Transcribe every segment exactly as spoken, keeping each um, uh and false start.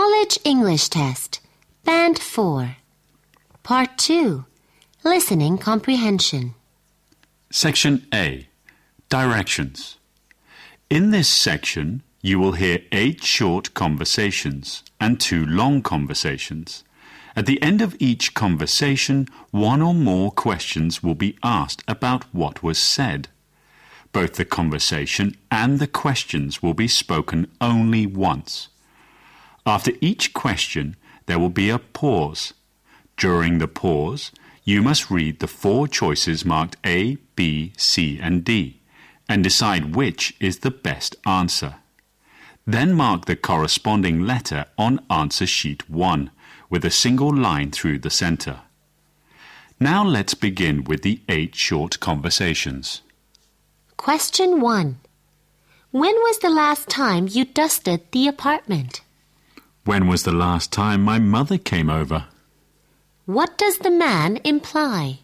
College English Test, Band four. Part two, Listening Comprehension. Section A, Directions. In this section, you will hear eight short conversations and two long conversations. At the end of each conversation, one or more questions will be asked about what was said. Both the conversation and the questions will be spoken only once. After each question, there will be a pause. During the pause, you must read the four choices marked A, B, C, and D, and decide which is the best answer. Then mark the corresponding letter on answer sheet one, with a single line through the center. Now let's begin with the eight short conversations. Question one. When was the last time you dusted the apartment? When was the last time my mother came over? What does the man imply?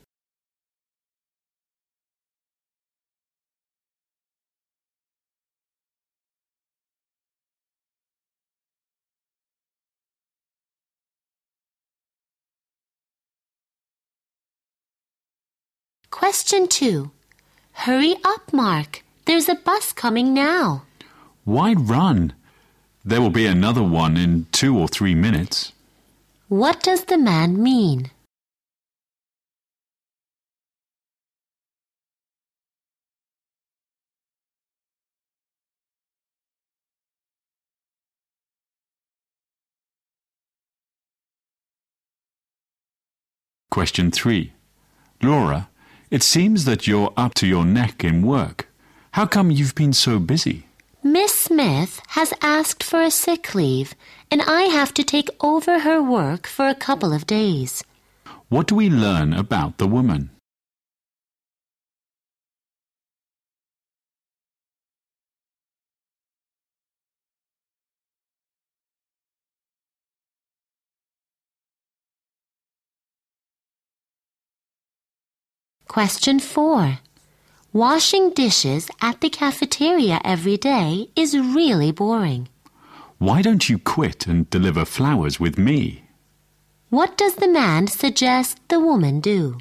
Question two. Hurry up, Mark. There's a bus coming now. Why run? There will be another one in two or three minutes. What does the man mean? Question three. Laura, it seems that you're up to your neck in work. How come you've been so busy? Miss Smith has asked for a sick leave, and I have to take over her work for a couple of days. What do we learn about the woman? Question four. Washing dishes at the cafeteria every day is really boring. Why don't you quit and deliver flowers with me? What does the man suggest the woman do?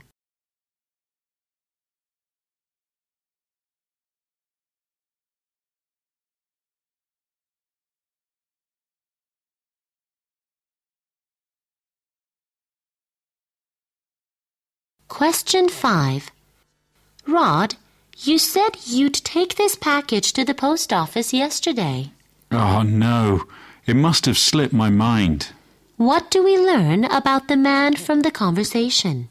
Question five. Rod, you said you'd take this package to the post office yesterday. Oh, no. It must have slipped my mind. What do we learn about the man from the conversation?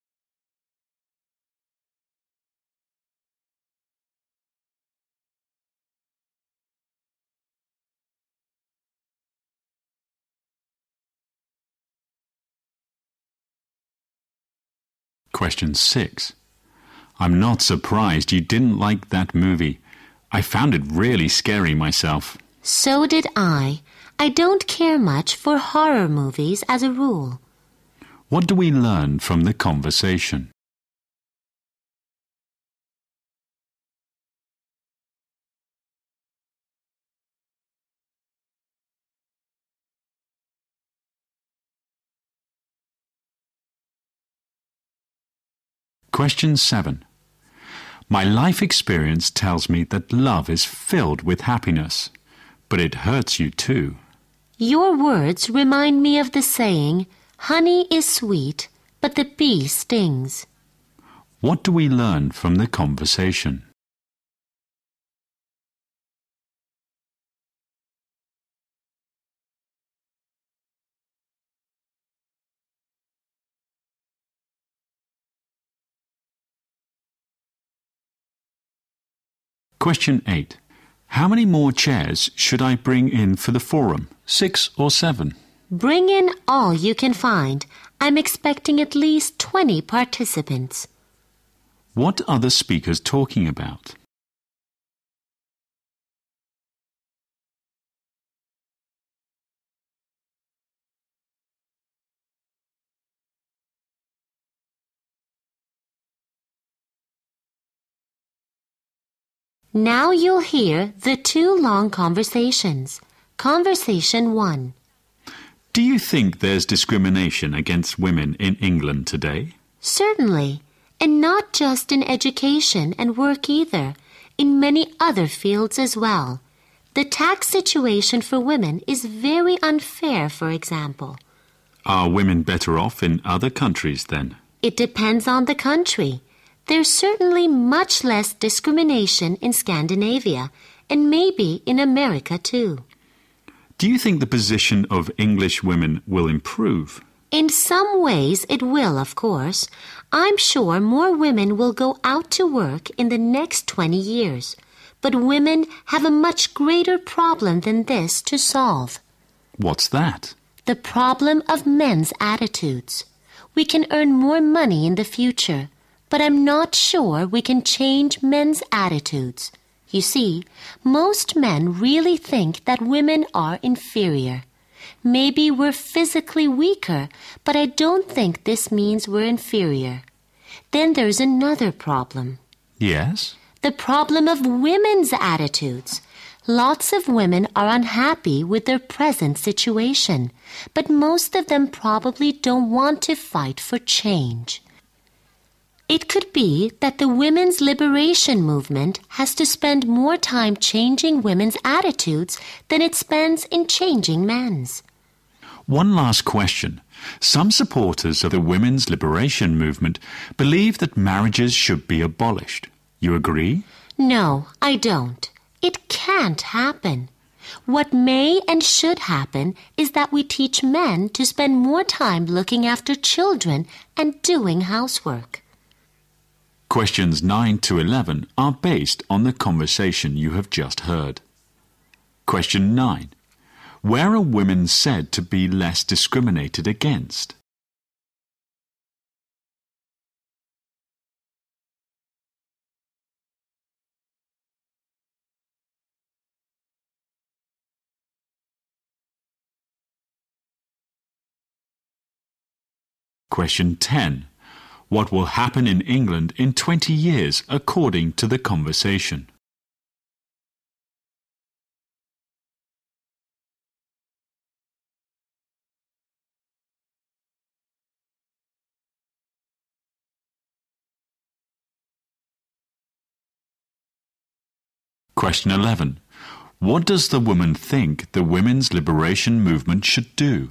Question six. I'm not surprised you didn't like that movie. I found it really scary myself. So did I. I don't care much for horror movies as a rule. What do we learn from the conversation? Question seven. My life experience tells me that love is filled with happiness, but it hurts you too. Your words remind me of the saying, honey is sweet, but the bee stings. What do we learn from the conversation? Question eight. How many more chairs should I bring in for the forum? Six or seven? Bring in all you can find. I'm expecting at least twenty participants. What are the speakers talking about? Now you'll hear the two long conversations. Conversation one. Do you think there's discrimination against women in England today? Certainly, and not just in education and work either, in many other fields as well. The tax situation for women is very unfair, for example. Are women better off in other countries then? It depends on the country. There's certainly much less discrimination in Scandinavia, and maybe in America too. Do you think the position of English women will improve? In some ways it will, of course. I'm sure more women will go out to work in the next twenty years. But women have a much greater problem than this to solve. What's that? The problem of men's attitudes. We can earn more money in the future, but I'm not sure we can change men's attitudes. You see, most men really think that women are inferior. Maybe we're physically weaker, but I don't think this means we're inferior. Then there's another problem. Yes? The problem of women's attitudes. Lots of women are unhappy with their present situation, but most of them probably don't want to fight for change. It could be that the women's liberation movement has to spend more time changing women's attitudes than it spends in changing men's. One last question. Some supporters of the women's liberation movement believe that marriages should be abolished. You agree? No, I don't. It can't happen. What may and should happen is that we teach men to spend more time looking after children and doing housework. Questions nine to eleven are based on the conversation you have just heard. Question nine. Where are women said to be less discriminated against? Question ten. What will happen in England in twenty years according to the conversation? Question eleven. What does the woman think the women's liberation movement should do?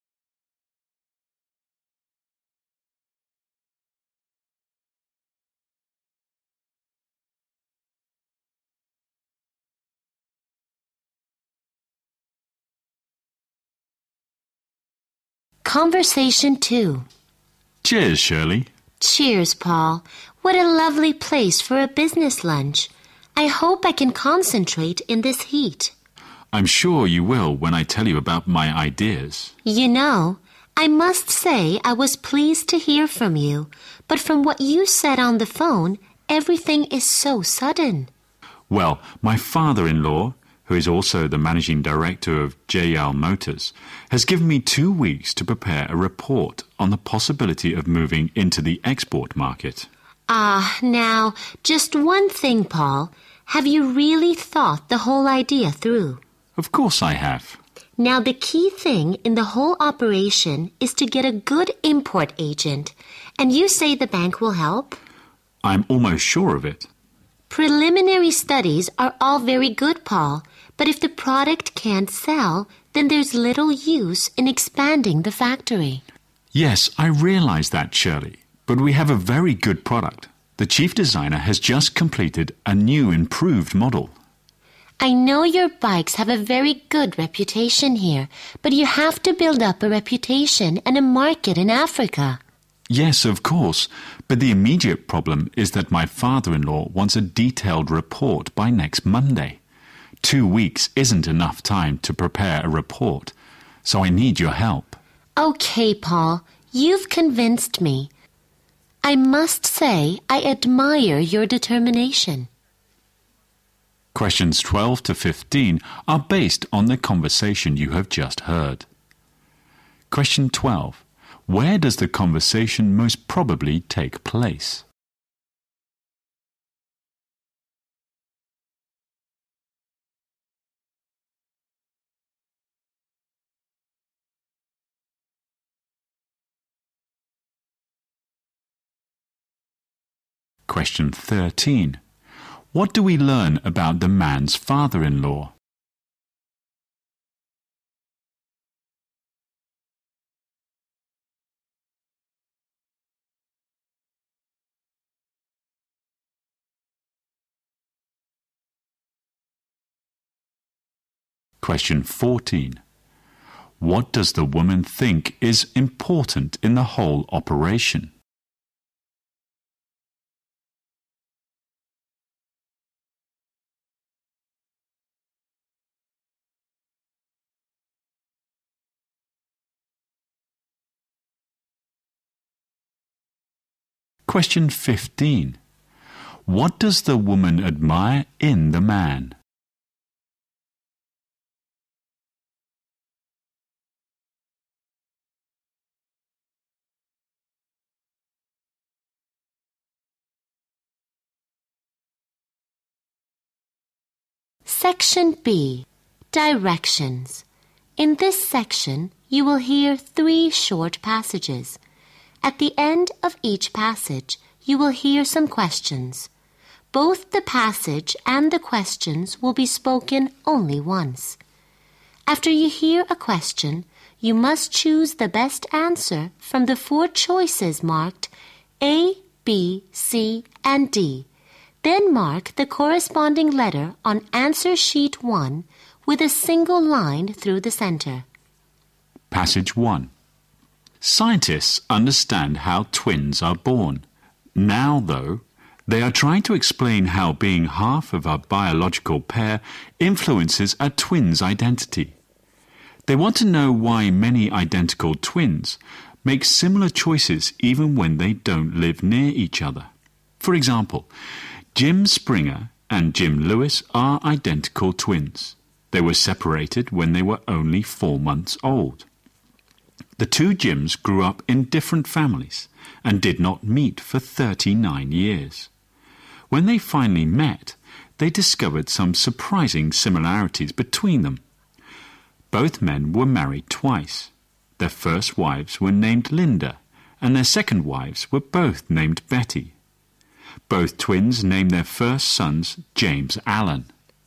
Conversation two. Cheers, Shirley. Cheers, Paul. What a lovely place for a business lunch. I hope I can concentrate in this heat. I'm sure you will when I tell you about my ideas. You know, I must say I was pleased to hear from you, but from what you said on the phone, everything is so sudden. Well, my father-in-law, who is also the managing director of J L Motors, has given me two weeks to prepare a report on the possibility of moving into the export market. Ah, now, just one thing, Paul. Have you really thought the whole idea through? Of course I have. Now, the key thing in the whole operation is to get a good import agent. And you say the bank will help? I'm almost sure of it. Preliminary studies are all very good, Paul. But if the product can't sell, then there's little use in expanding the factory. Yes, I realize that, Shirley. But we have a very good product. The chief designer has just completed a new improved model. I know your bikes have a very good reputation here, but you have to build up a reputation and a market in Africa. Yes, of course, but the immediate problem is that my father-in-law wants a detailed report by next Monday. Two weeks isn't enough time to prepare a report, so I need your help. Okay, Paul, you've convinced me. I must say I admire your determination. Questions twelve to fifteen are based on the conversation you have just heard. Question twelve. Where does the conversation most probably take place? Question thirteen. What do we learn about the man's father-in-law? Question fourteen. What does the woman think is important in the whole operation? Question fifteen. What does the woman admire in the man? Section B. Directions. In this section, you will hear three short passages. At the end of each passage, you will hear some questions. Both the passage and the questions will be spoken only once. After you hear a question, you must choose the best answer from the four choices marked A, B, C, and D. Then mark the corresponding letter on answer sheet one with a single line through the center. Passage one. Scientists understand how twins are born. Now, though, they are trying to explain how being half of a biological pair influences a twin's identity. They want to know why many identical twins make similar choices even when they don't live near each other. For example, Jim Springer and Jim Lewis are identical twins. They were separated when they were only four months old. The two Jims grew up in different families and did not meet for thirty-nine years. When they finally met, they discovered some surprising similarities between them. Both men were married twice. Their first wives were named Linda, and their second wives were both named Betty. Both twins named their first sons James Allen.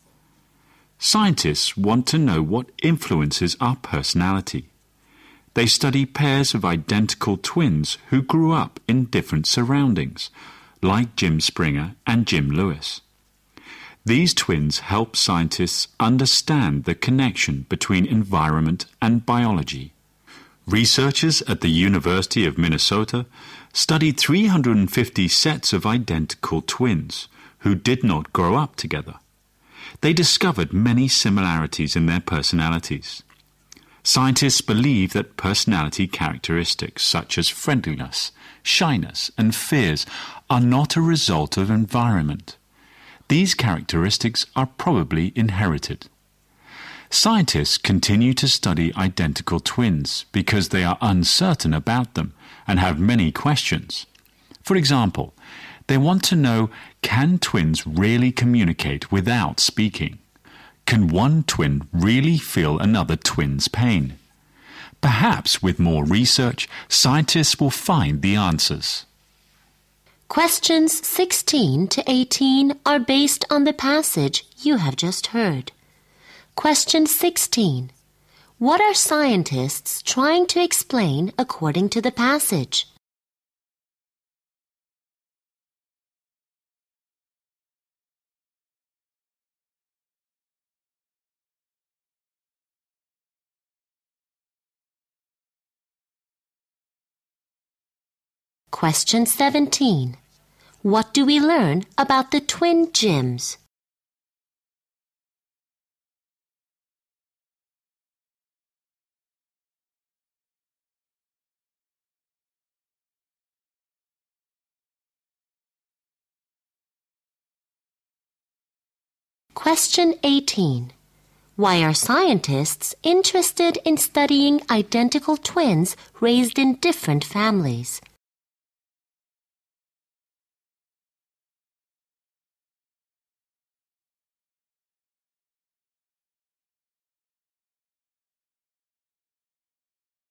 Scientists want to know what influences our personality. They study pairs of identical twins who grew up in different surroundings, like Jim Springer and Jim Lewis. These twins help scientists understand the connection between environment and biology. Researchers at the University of Minnesota studied three hundred fifty sets of identical twins who did not grow up together. They discovered many similarities in their personalities. Scientists believe that personality characteristics such as friendliness, shyness, and fears are not a result of environment. These characteristics are probably inherited. Scientists continue to study identical twins because they are uncertain about them and have many questions. For example, they want to know, can twins really communicate without speaking? Can one twin really feel another twin's pain? Perhaps with more research, scientists will find the answers. Questions sixteen to eighteen are based on the passage you have just heard. Question sixteen. What are scientists trying to explain according to the passage? Question seventeen. What do we learn about the twin Jims? Question eighteen. Why are scientists interested in studying identical twins raised in different families?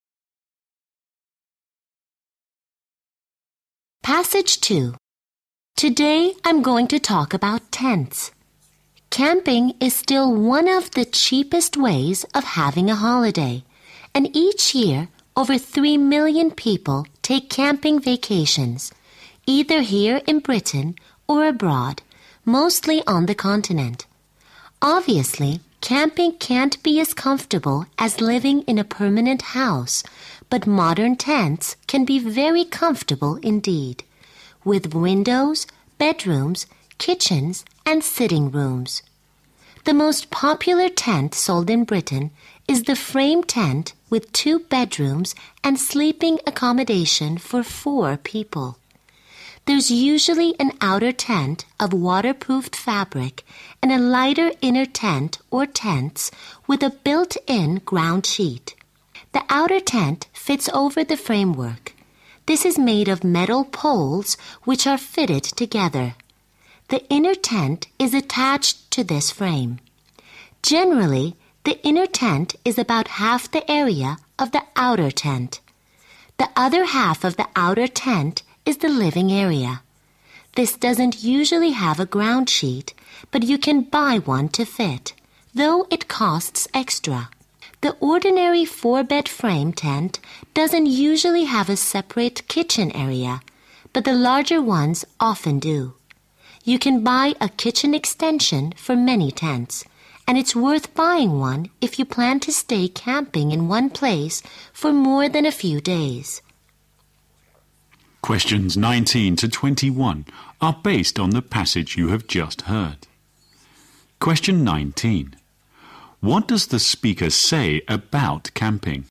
Passage two. Today I'm going to talk about tents. Camping is still one of the cheapest ways of having a holiday, and each year over three million people take camping vacations, either here in Britain or abroad, mostly on the continent. Obviously, camping can't be as comfortable as living in a permanent house, but modern tents can be very comfortable indeed, with windows, bedrooms, kitchens, and sitting rooms. The most popular tent sold in Britain is the frame tent with two bedrooms and sleeping accommodation for four people. There's usually an outer tent of waterproofed fabric and a lighter inner tent or tents with a built-in ground sheet. The outer tent fits over the framework. This is made of metal poles which are fitted together. The inner tent is attached to this frame. Generally, the inner tent is about half the area of the outer tent. The other half of the outer tent is the living area. This doesn't usually have a ground sheet, but you can buy one to fit, though it costs extra. The ordinary four-bed frame tent doesn't usually have a separate kitchen area, but the larger ones often do. You can buy a kitchen extension for many tents, and it's worth buying one if you plan to stay camping in one place for more than a few days. Questions nineteen to twenty-one are based on the passage you have just heard. Question nineteen. What does the speaker say about camping?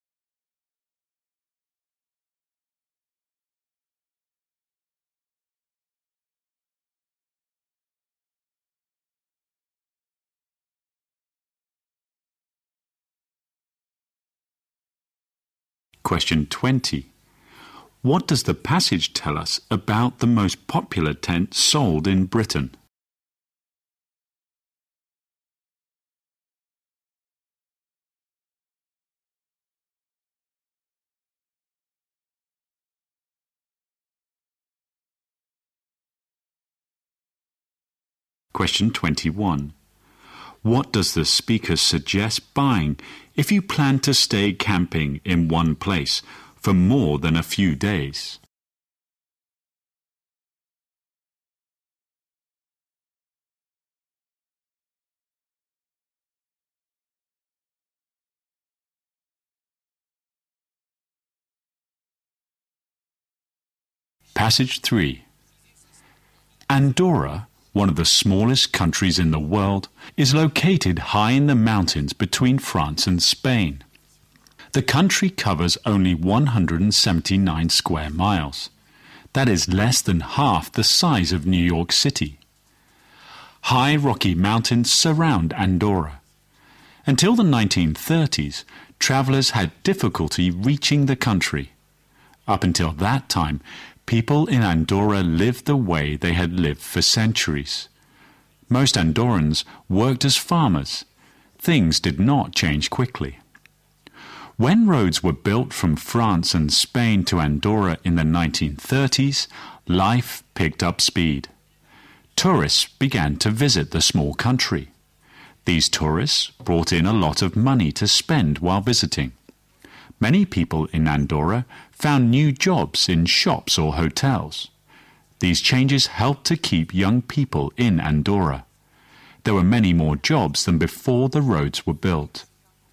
Question twenty. What does the passage tell us about the most popular tent sold in Britain? Question twenty-one. What does the speaker suggest buying if you plan to stay camping in one place for more than a few days? Passage three. Andorra, one of the smallest countries in the world, is located high in the mountains between France and Spain. The country covers only one hundred seventy-nine square miles. That is less than half the size of New York City. High rocky mountains surround Andorra. Until the nineteen thirties, travellers had difficulty reaching the country. Up until that time, people in Andorra lived the way they had lived for centuries. Most Andorrans worked as farmers. Things did not change quickly. When roads were built from France and Spain to Andorra in the nineteen thirties, life picked up speed. Tourists began to visit the small country. These tourists brought in a lot of money to spend while visiting. Many people in Andorra found new jobs in shops or hotels. These changes helped to keep young people in Andorra. There were many more jobs than before the roads were built.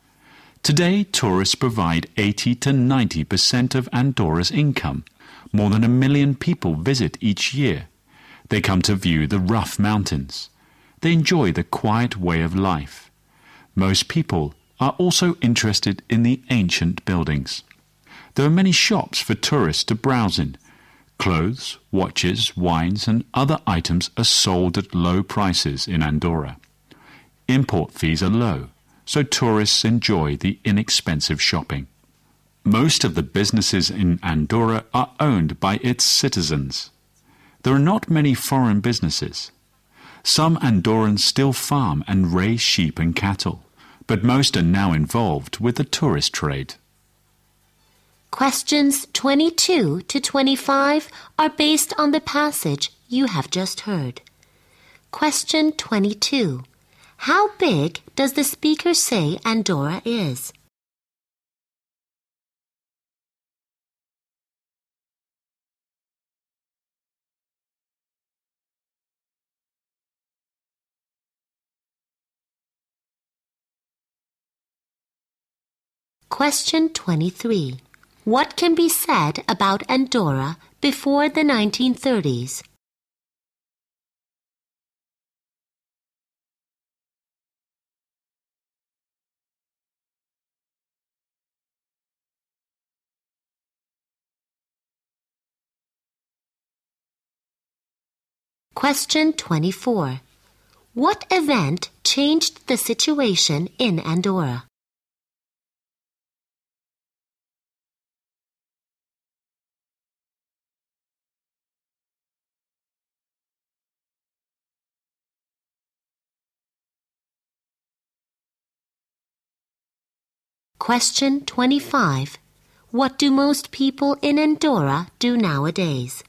Today, tourists provide eighty to ninety percent of Andorra's income. More than a million people visit each year. They come to view the rough mountains. They enjoy the quiet way of life. Most people are also interested in the ancient buildings. There are many shops for tourists to browse in. Clothes, watches, wines and other items are sold at low prices in Andorra. Import fees are low, so tourists enjoy the inexpensive shopping. Most of the businesses in Andorra are owned by its citizens. There are not many foreign businesses. Some Andorrans still farm and raise sheep and cattle, but most are now involved with the tourist trade. Questions twenty-two to twenty-five are based on the passage you have just heard. Question twenty-two. How big does the speaker say Andorra is? Question twenty-three. What can be said about Andorra before the nineteen thirties? Question twenty-four. What event changed the situation in Andorra? Question twenty-five. What do most people in Andorra do nowadays?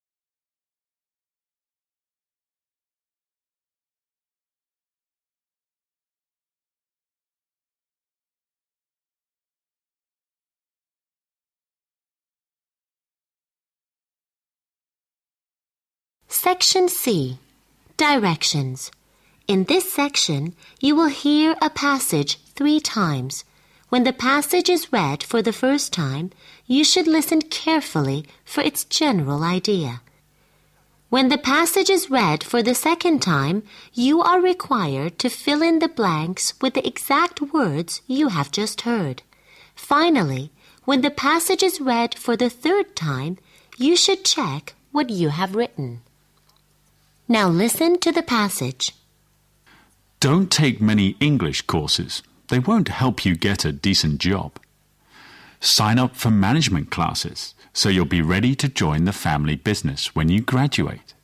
Section C. Directions. In this section, you will hear a passage three times. When the passage is read for the first time, you should listen carefully for its general idea. When the passage is read for the second time, you are required to fill in the blanks with the exact words you have just heard. Finally, when the passage is read for the third time, you should check what you have written. Now listen to the passage. Don't take many English courses. They won't help you get a decent job. Sign up for management classes so you'll be ready to join the family business when you graduate.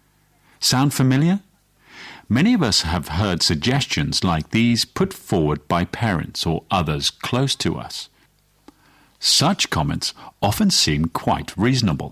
Sound familiar? Many of us have heard suggestions like these put forward by parents or others close to us. Such comments often seem quite reasonable.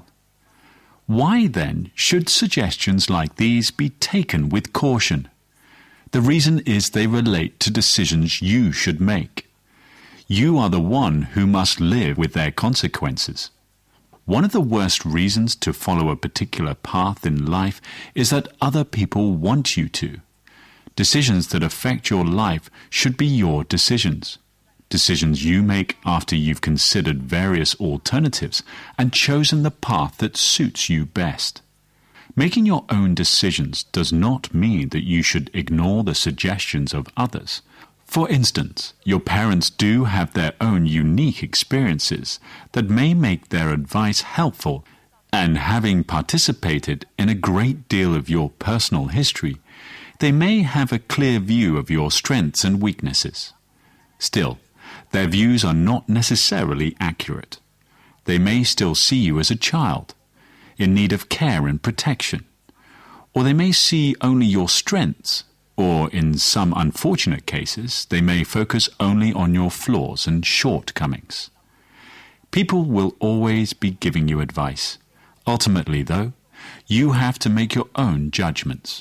Why then should suggestions like these be taken with caution? The reason is they relate to decisions you should make. You are the one who must live with their consequences. One of the worst reasons to follow a particular path in life is that other people want you to. Decisions that affect your life should be your decisions. Decisions you make after you've considered various alternatives and chosen the path that suits you best. Making your own decisions does not mean that you should ignore the suggestions of others. For instance, your parents do have their own unique experiences that may make their advice helpful, and having participated in a great deal of your personal history, they may have a clear view of your strengths and weaknesses. Still, their views are not necessarily accurate. They may still see you as a child, in need of care and protection, or they may see only your strengths, or in some unfortunate cases, they may focus only on your flaws and shortcomings. People will always be giving you advice. Ultimately, though, you have to make your own judgments.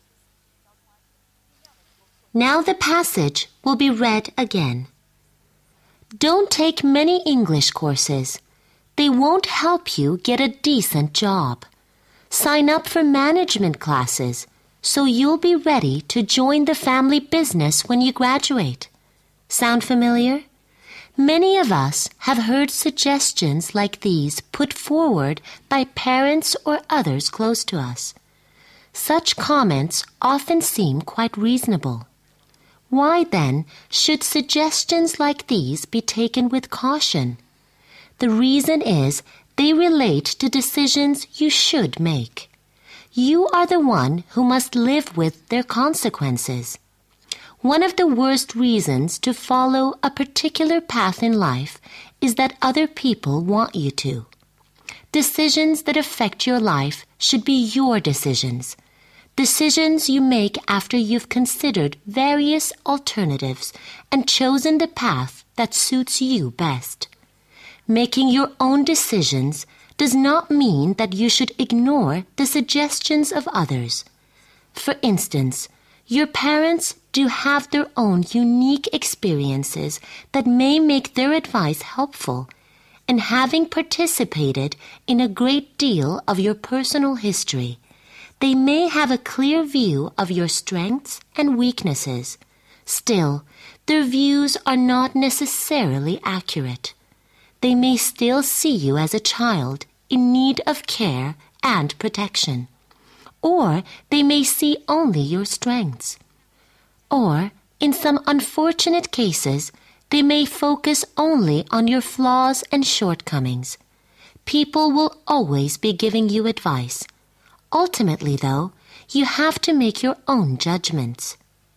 Now the passage will be read again. Don't take many English courses. They won't help you get a decent job. Sign up for management classes so you'll be ready to join the family business when you graduate. Sound familiar? Many of us have heard suggestions like these put forward by parents or others close to us. Such comments often seem quite reasonable. Why then should suggestions like these be taken with caution? The reason is they relate to decisions you should make. You are the one who must live with their consequences. One of the worst reasons to follow a particular path in life is that other people want you to. Decisions that affect your life should be your decisions. Decisions you make after you've considered various alternatives and chosen the path that suits you best. Making your own decisions does not mean that you should ignore the suggestions of others. For instance, your parents do have their own unique experiences that may make their advice helpful, and having participated in a great deal of your personal history, they may have a clear view of your strengths and weaknesses. Still, their views are not necessarily accurate. They may still see you as a child in need of care and protection, or they may see only your strengths. Or, in some unfortunate cases, they may focus only on your flaws and shortcomings. People will always be giving you advice. Ultimately, though, you have to make your own judgments.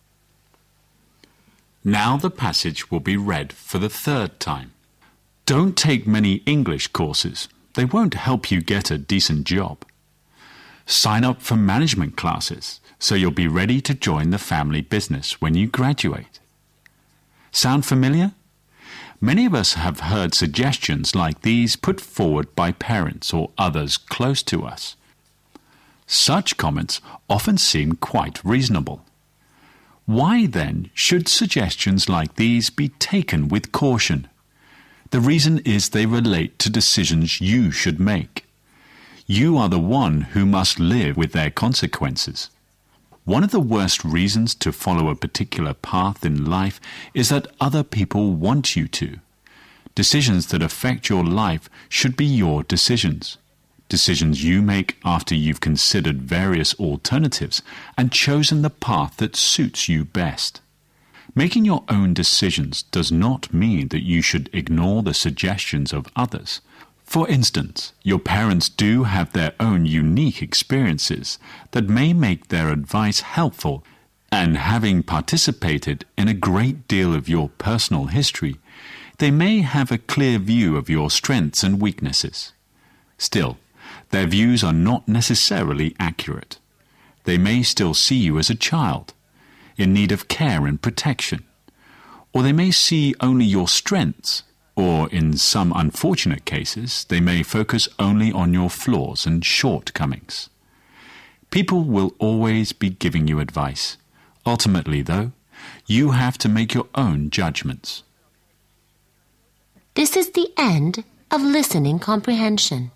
Now the passage will be read for the third time. Don't take many English courses. They won't help you get a decent job. Sign up for management classes so you'll be ready to join the family business when you graduate. Sound familiar? Many of us have heard suggestions like these put forward by parents or others close to us. Such comments often seem quite reasonable. Why then should suggestions like these be taken with caution? The reason is they relate to decisions you should make. You are the one who must live with their consequences. One of the worst reasons to follow a particular path in life is that other people want you to. Decisions that affect your life should be your decisions. Decisions you make after you've considered various alternatives and chosen the path that suits you best. Making your own decisions does not mean that you should ignore the suggestions of others. For instance, your parents do have their own unique experiences that may make their advice helpful, and having participated in a great deal of your personal history, they may have a clear view of your strengths and weaknesses. Still, their views are not necessarily accurate. They may still see you as a child, in need of care and protection, or they may see only your strengths, or in some unfortunate cases, they may focus only on your flaws and shortcomings. People will always be giving you advice. Ultimately, though, you have to make your own judgments. This is the end of listening comprehension.